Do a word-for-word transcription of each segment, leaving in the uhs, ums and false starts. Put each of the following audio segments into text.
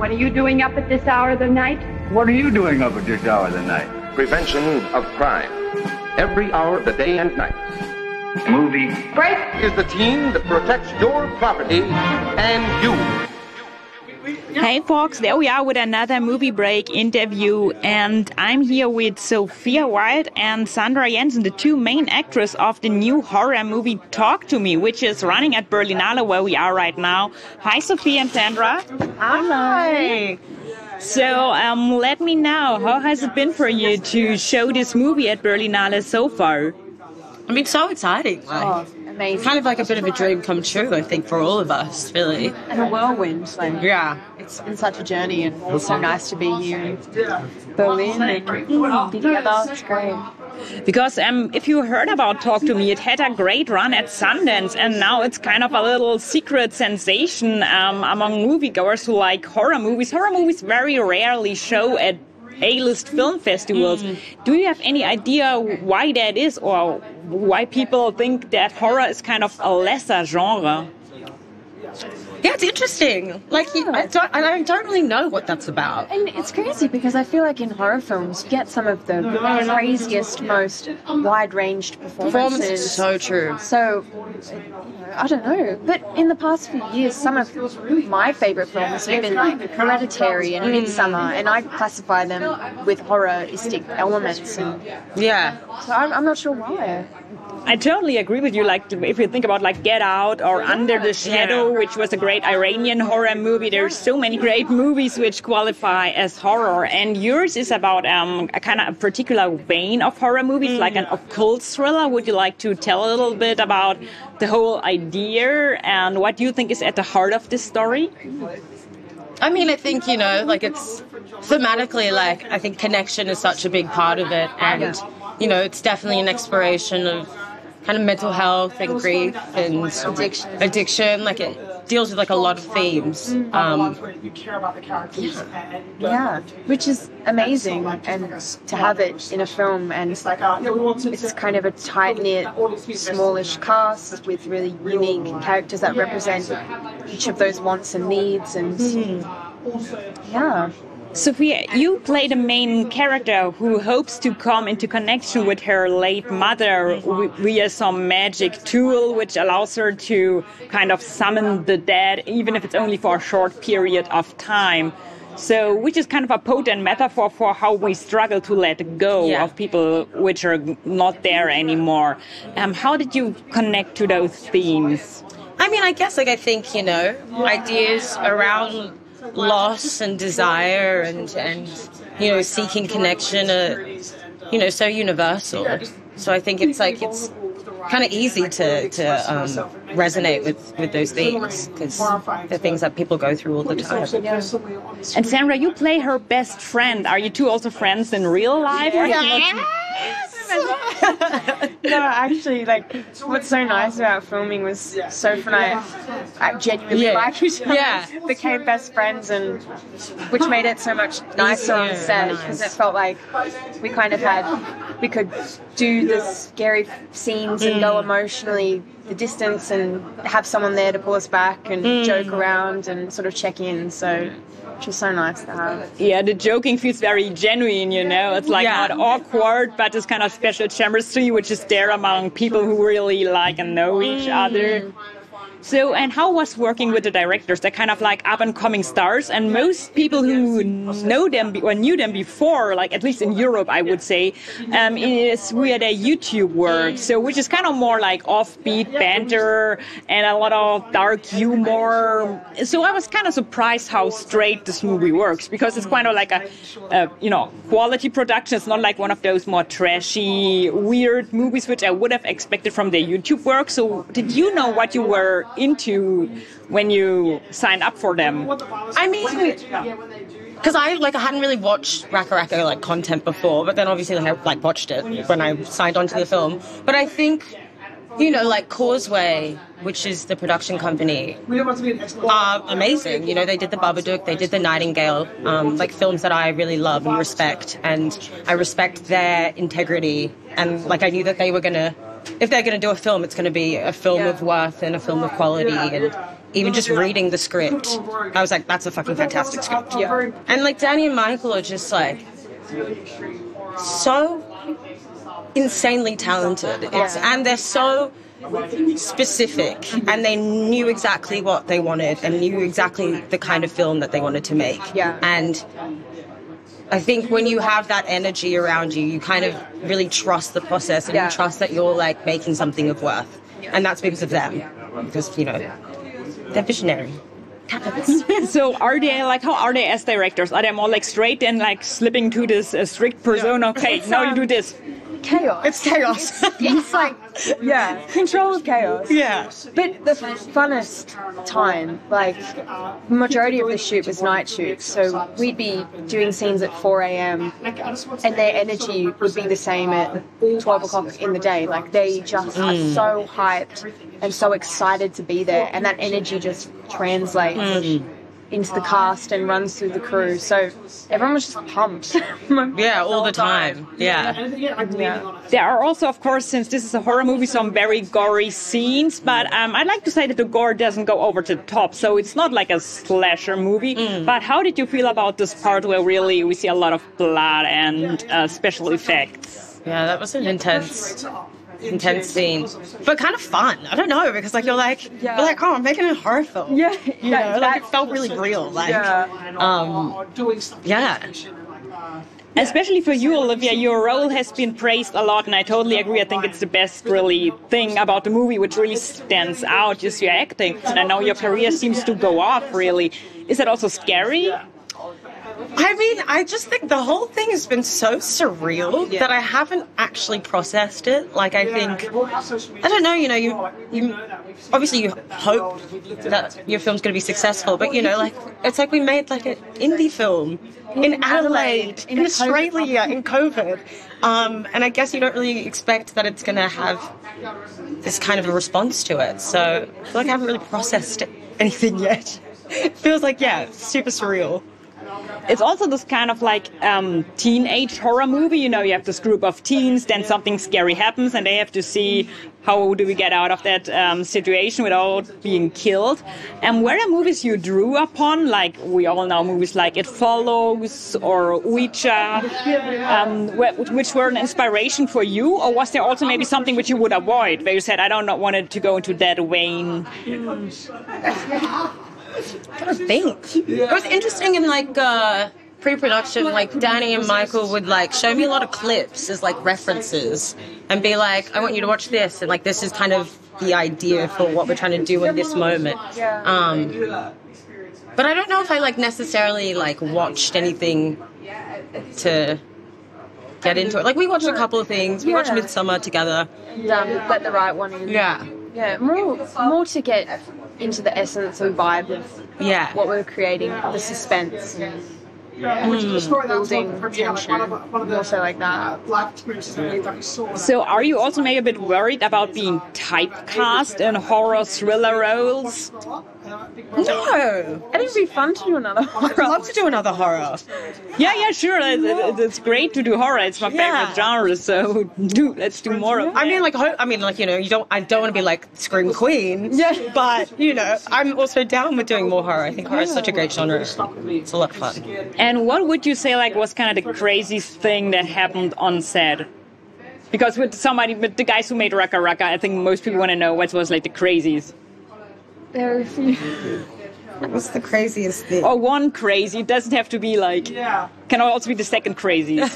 What are you doing up at this hour of the night? What are you doing up at this hour of the night? Prevention of crime. Every hour of the day and night. Movie Break is the team that protects your property and you. Hey folks, there we are with another Movie Break interview, and I'm here with Sophia Wilde and Sandra Jensen, the two main actors of the new horror movie Talk to Me, which is running at Berlinale, where we are right now. Hi Sophia and Sandra. Hi. So um, let me know, how has it been for you to show this movie at Berlinale so far? I mean, so exciting. Like, oh, amazing. Kind of like a bit of a dream come true, I think, for all of us, really. And a whirlwind. Like, yeah. It's been such a journey, and it's so nice to be here in Berlin and be together. It's great. Because um, if you heard about Talk to Me, it had a great run at Sundance, and now it's kind of a little secret sensation um, among moviegoers who like horror movies. Horror movies very rarely show at A-list film festivals. Mm. Do you have any idea why that is, or why people think that horror is kind of a lesser genre? Yeah, it's interesting. Like, I don't, I don't really know what that's about. And it's crazy because I feel like in horror films, you get some of the craziest, most wide-ranged performances. Performance is so true. So, I don't know. But in the past few years, some of my favourite films have been like Hereditary and Midsommar, and I classify them with horroristic elements. And yeah. So I'm, I'm not sure why. I totally agree with you. Like, if you think about like Get Out or Under the Shadow, which was a great Iranian horror movie, there's so many great movies which qualify as horror. And yours is about um, a kind of a particular vein of horror movies, mm. like an occult thriller. Would you like to tell a little bit about the whole idea and what you think is at the heart of this story? I mean, I think, you know, like it's thematically, like, I think connection is such a big part of it. And, you know, it's definitely an exploration of kind of mental health and grief and addiction. Addiction, like it deals with like a lot of themes. Um, yeah. yeah, which is amazing, and to have it in a film, and it's kind of a tight-knit, smallish cast with really unique characters that represent each of those wants and needs, and yeah. Sophia, you play the main character who hopes to come into connection with her late mother via some magic tool which allows her to kind of summon the dead, even if it's only for a short period of time. So, which is kind of a potent metaphor for how we struggle to let go yeah. of people which are not there anymore. Um, how did you connect to those themes? I mean, I guess, like, I think, you know, ideas around loss and desire and, and you know, seeking connection are, you know, so universal. So I think it's like, it's kind of easy to, to um, resonate with, with those themes, because they're things that people go through all the time. Yeah. And Sandra, you play her best friend. Are you two also friends in real life? Yeah. Yes! No, actually, like, what's so nice about filming was Soph and I, I genuinely yeah. liked each other, yeah. became best friends, and which made it so much nicer on set, because it felt like we kind of had, we could do the scary scenes and mm. go emotionally the distance and have someone there to pull us back and mm. joke around and sort of check in, so... which is so nice to have. Yeah, the joking feels very genuine, you know. It's like yeah. not awkward, but it's kind of special chemistry which is there among people who really like and know each other. So, and how was working with the directors? They're kind of like up-and-coming stars, and most people who know them or knew them before, like at least in Europe, I would say, um, is via their YouTube work. So, which is kind of more like offbeat banter and a lot of dark humor. So, I was kind of surprised how straight this movie works, because it's kind of like a, a you know, quality production. It's not like one of those more trashy, weird movies which I would have expected from their YouTube work. So, did you know what you were into when you signed up for them? I mean, because I like I hadn't really watched RackaRacka like content before, but then obviously like, I like watched it when I signed on to the film. But I think, you know, like Causeway, which is the production company, are amazing. You know, they did the Babadook, they did the Nightingale, um, like films that I really love and respect, and I respect their integrity. And like I knew that they were gonna, if they're gonna do a film, it's gonna be a film yeah. of worth and a film of quality. And even just reading the script, I was like, that's a fucking fantastic script. Yeah. And like Danny and Michael are just like so insanely talented. It's and they're so specific, and they knew exactly what they wanted and knew exactly the kind of film that they wanted to make. Yeah. And I think when you have that energy around you, you kind of really trust the process, and Yeah. you trust that you're like making something of worth. And that's because of them. Because, you know, they're visionary. So are they like, how are they as directors? Are they more like straight and like slipping to this uh, strict persona? Okay, It's, now you um, do this. Chaos. It's chaos. It's like, yeah, control of chaos. Yeah. But the funnest time, like, the majority of the shoot was night shoots, so we'd be doing scenes at four a.m. and their energy would be the same at twelve o'clock in the day. Like, they just are so hyped and so excited to be there, and that energy just translates into the cast and runs through the crew. So everyone was just pumped. Yeah, all the time. Yeah. Yeah. There are also, of course, since this is a horror movie, some very gory scenes, but um, I'd like to say that the gore doesn't go over the top, so it's not like a slasher movie. But how did you feel about this part where really we see a lot of blood and uh, special effects? Yeah, that was an intense, intense scene, but kind of fun. I don't know, because like you're like Yeah. you're like, oh, I'm making a horror film. Yeah, you that- know, like it that- felt really real. Like, Yeah. um, yeah. Especially for you, Olivia, your role has been praised a lot, and I totally agree. I think it's the best really thing about the movie, which really stands out, is your acting. And I know your career seems to go off, really. Is that also scary? I mean, I just think the whole thing has been so surreal that I haven't actually processed it. Like, I think, I don't know, you know, you, you obviously you hope that your film's going to be successful, but, you know, like, it's like we made, like, an indie film in Adelaide, in Australia, in COVID. Um, and I guess you don't really expect that it's going to have this kind of a response to it. So I feel like I haven't really processed anything yet. It feels like, yeah, super surreal. It's also this kind of like um, teenage horror movie. You know, you have this group of teens, then something scary happens, and they have to see how do we get out of that um, situation without being killed. And were there movies you drew upon? Like, we all know movies like It Follows or Ouija, um, wh- which were an inspiration for you? Or was there also maybe something which you would avoid, where you said, I don't not want it to go into that vein? I think it was interesting in like uh, pre-production. Like Danny and Michael would like show me a lot of clips as like references and be like, "I want you to watch this," and like this is kind of the idea for what we're trying to do in this moment. Um, but I don't know if I like necessarily like watched anything to get into it. Like we watched a couple of things. We watched Yeah. Midsummer together. And, um, let the right one in. Yeah, Yeah, more, more to get into the essence and vibe of yeah. what we're creating, the suspense and building tension, more so like that. So are you also maybe a bit worried about being typecast in horror thriller roles? No, I think it'd be fun to do another I'd horror. love to do another horror. Yeah, yeah, sure. It, it, it's great to do horror. It's my Yeah. favorite genre. So do let's do more of I it. mean, like, ho- I mean, like, you know, you don't. I don't want to be like Scream Queen. Yeah. But you know, I'm also down with doing more horror. I think horror is such a great genre. It's a lot of fun. And what would you say like was kind of the craziest thing that happened on set? Because with somebody, with the guys who made Raka Raka, I think most people want to know what was like the craziest. There are a few. What's the craziest thing? Or one crazy. It doesn't have to be like. Can also be the second craziest.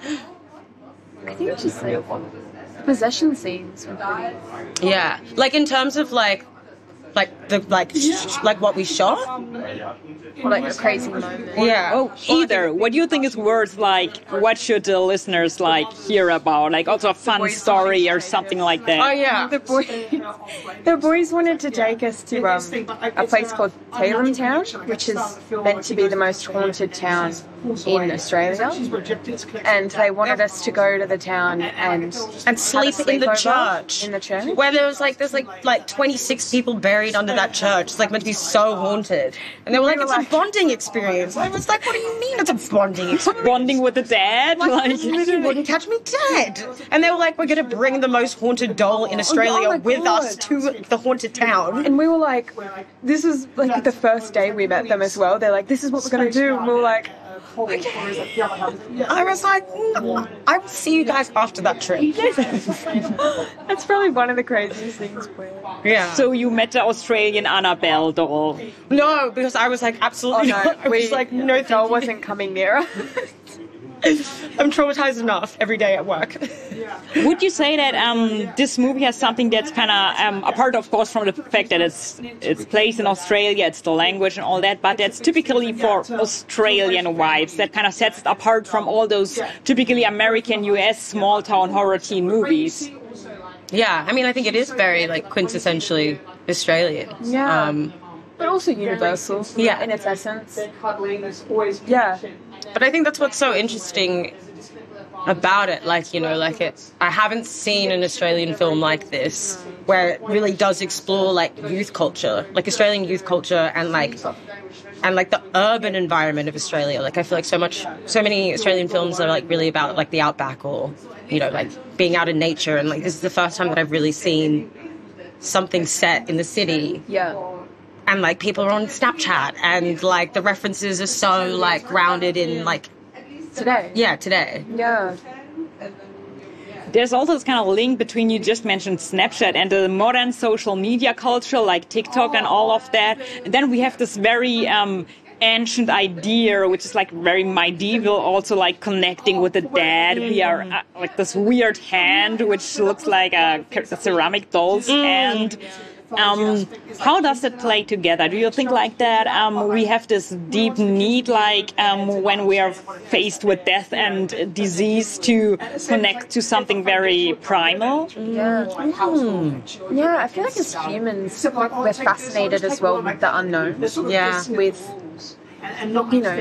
I think just like possession scenes would be. Yeah, like in terms of like, like the like sh- like what we shot. Or like a crazy moment. Yeah. Oh, either. What do you think is worth, like, what should the listeners, like, hear about? Like, also a fun story or something like that? Oh yeah. The boys, the boys wanted to take us to um, a place called Taylor Town, which is meant to be the most haunted town in Australia. And they wanted us to go to the town and And sleep have a in the sleepover church. In the church. Where there was like there's like like twenty-six people buried buried under that church. It's like meant to be so haunted. And they were like, it's a bonding experience. I was like, what do you mean it's a bonding experience? Bonding with the dead? Like, Like, you wouldn't catch me dead. And they were like, we're going to bring the most haunted doll in Australia Oh my with God. us to the haunted town. And we were like, this is like the first day we met them as well. They're like, this is what we're going to do. And we were like, okay. I was like, mm, I will see you guys after that trip. That's probably one of the craziest things. Yeah. so you met the Australian Annabelle doll. No, because I was like, Oh absolutely no, not. I we, was like, no, thank doll you. wasn't coming near us. I'm traumatized enough every day at work. Would you say that um, this movie has something that's kind of um, apart, of course, from the fact that it's it's placed in Australia, it's the language and all that, but that's typically for Australian vibes. That kind of sets it apart from all those typically American, U S small town horror teen movies. Yeah, I mean, I think it is very like quintessentially Australian. Yeah. Um, But also universal. Yeah. In its essence. Yeah. But I think that's what's so interesting about it. Like, you know, like it, I haven't seen an Australian film like this where it really does explore like youth culture, like Australian youth culture and like, and like the urban environment of Australia. Like I feel like so much, so many Australian films are like really about like the outback or, you know, like being out in nature. And like this is the first time that I've really seen something set in the city. Yeah. And like people are on Snapchat and like the references are so like grounded in like Today. yeah today. Yeah. There's also this kind of link between, you just mentioned Snapchat and the modern social media culture like TikTok and all of that. And then we have this very um, ancient idea, which is like very medieval, also like connecting with the dead. We are uh, like this weird hand, which looks like a, a ceramic doll's hand. Um, how does it play together? Do you think like that um, we have this deep need, like um, when we are faced with death and disease, to connect to something very primal? Yeah. Mm. Yeah, I feel like as humans, we're fascinated as well with the unknown. Yeah. With, you know,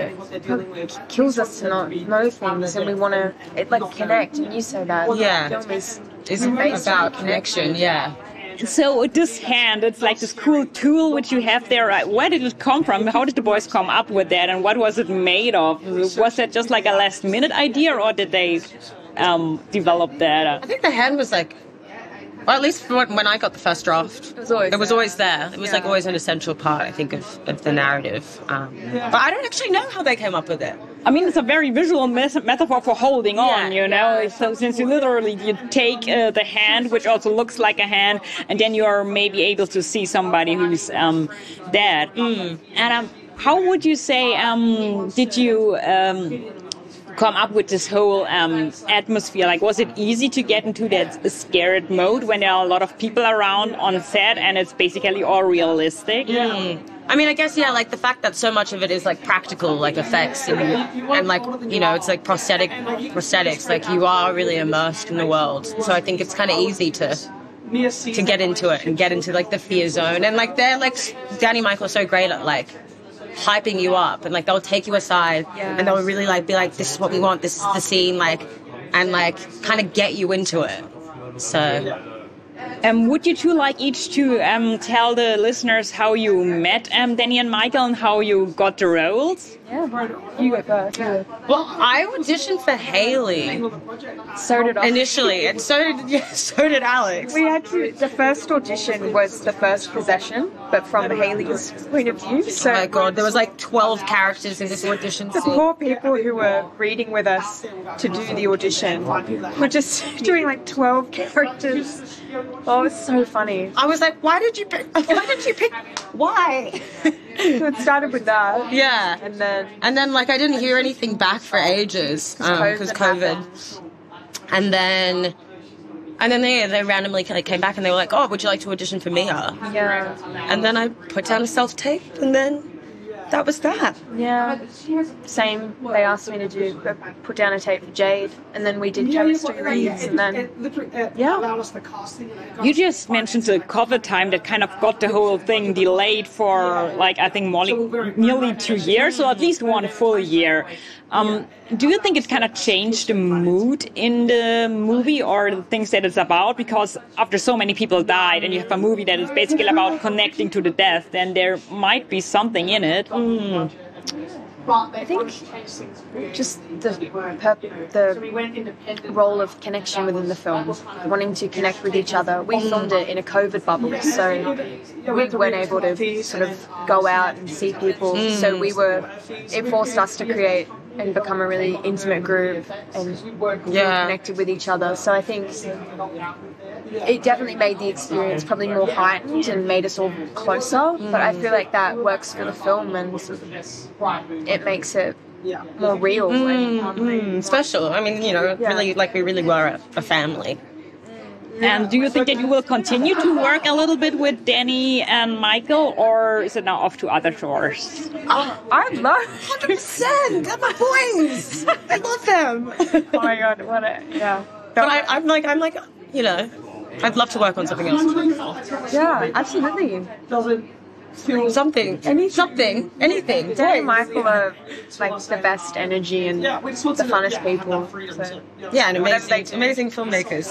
it kills us to not know things, and we want to, it like connect, and you say that. Yeah. The film is, It's about connection, yeah. So this hand, it's like this cool tool which you have there. Right? Where did it come from? How did the boys come up with that? And what was it made of? Was that just like a last minute idea, or did they um, develop that? I think the hand was like, or at least when when I got the first draft, It was always it was there. always there. It was Yeah. like always an essential part, I think, of, of the narrative. Um, but I don't actually know how they came up with it. I mean, it's a very visual mes- metaphor for holding on, Yeah. you know. So since you literally you take uh, the hand, which also looks like a hand, and then you are maybe able to see somebody who's um, dead. Mm. And um, how would you say um, did you um, come up with this whole um, atmosphere? Like, was it easy to get into that scared mode when there are a lot of people around on set and it's basically all realistic? Mm. I mean, I guess, yeah, like the fact that so much of it is like practical, like effects and, and like, you know, it's like prosthetic prosthetics, like you are really immersed in the world. So I think it's kind of easy to to get into it and get into like the fear zone. And like they're like, Danny Michael are so great at like hyping you up, and like they'll take you aside and they'll really like be like, this is what we want, this is the scene, like, and like kind of get you into it. So... Um, would you two like each to um, tell the listeners how you met um, Danny and Michael and how you got the roles? Yeah, you go first. Yeah. Well, I auditioned for Haley So did I. initially, and so did yeah, so did Alex. We had to, the first audition was the first possession, but from Haley's point of view. So Oh my god, there was like twelve characters in this audition the scene. poor people who were reading with us to do the audition were just doing like twelve characters. Oh, it's so funny. I was like, why did you pick? Why did you pick? Why? So it started with that. Yeah. And then And then, like, I didn't hear anything back for ages because COVID COVID. And then, and then they they randomly like came back and they were like, "Oh, would you like to audition for Mia?" yeah. And then I put down a self tape, and then that was that. Yeah. Same. They asked me to do put down a tape for Jade, and then we did chemistry reads, and then yeah. You just mentioned the COVID time that kind of got the whole thing delayed for like I think more, nearly two years, or at least one full year. Um, do you think it kind of changed the mood in the movie or the things that it's about? Because after so many people died and you have a movie that is basically about connecting to the death, then there might be something in it. Mm. I think just the the role of connection within the film, wanting to connect with each other. We filmed it in a COVID bubble, so we weren't able to sort of go out and see people. Mm. So we were, it forced us to create and become a really intimate group and yeah. connected with each other. So I think it definitely made the experience probably more heightened and made us all closer. Mm. But I feel like that works for the film and it makes it more real. Mm, and, mm, special. I mean, you know, yeah. really like we really were a, a family. And do you think that you will continue to work a little bit with Danny and Michael, or is it now off to other shores? Oh, I'd love one hundred percent. They're my boys. I love them. Oh my god, what a yeah. But I, I'm like, I'm like, you know, I'd love to work on something else. Yeah, absolutely. Something, any something, anything. Dan and Michael are like the best energy and the funnest people. So. Yeah, and amazing, amazing filmmakers.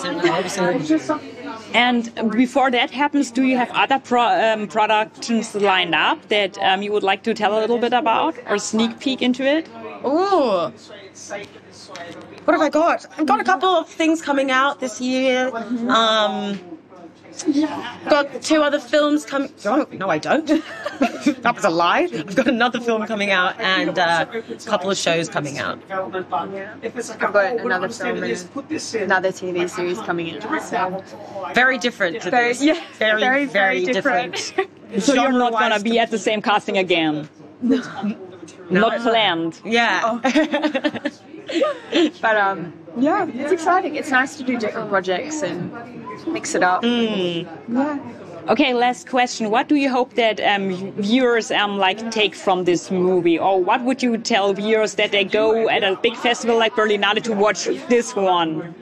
And before that happens, do you have other pro, um, productions lined up that um, you would like to tell a little bit about or sneak peek into it? Ooh. What have I got? I've got a couple of things coming out this year. Um, got two other films coming. Oh, no, I don't. That was a lie. I've got another film coming out and uh, a couple of shows coming out. Yeah. I've got another film and another T V series coming out. So. Very different. To very, this. Yeah, very, very, very, very different. different. So you're not gonna be at the same casting again? No. Not planned. Yeah. Oh. But um, yeah, it's exciting. It's nice to do different projects and mix it up. Mm. Yeah. Okay, last question. What do you hope that um, viewers um, like take from this movie? Or what would you tell viewers that they go at a big festival like Berlinale to watch this one?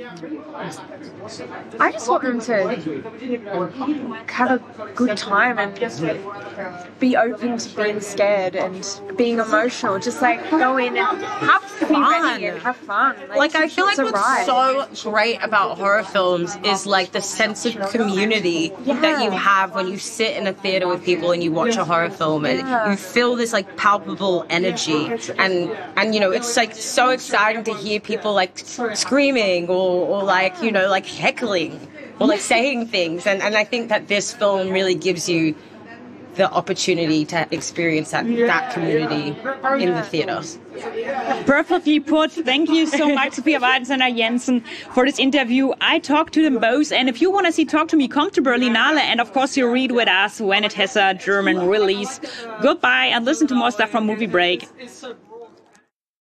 I just want them to have a good time and be open to being scared and being emotional. Just like go in and have fun and have fun. Like, like I feel like what's ride. so great about horror films is like the sense of community yeah. that you have when you sit in a theater with people and you watch a horror film and yeah. you feel this like palpable energy and and you know it's like so exciting to hear people like screaming or, or like you know like heckling or like saying things and, and I think that this film really gives you the opportunity to experience that, that community in the theater. Perfectly put. Thank you so much, Sophia Weidensteiner Jensen, for this interview. I talked to them both, and if you want to see Talk to Me, come to Berlinale, and of course you read with us when it has a German release. Goodbye, and listen to more stuff from Movie Break.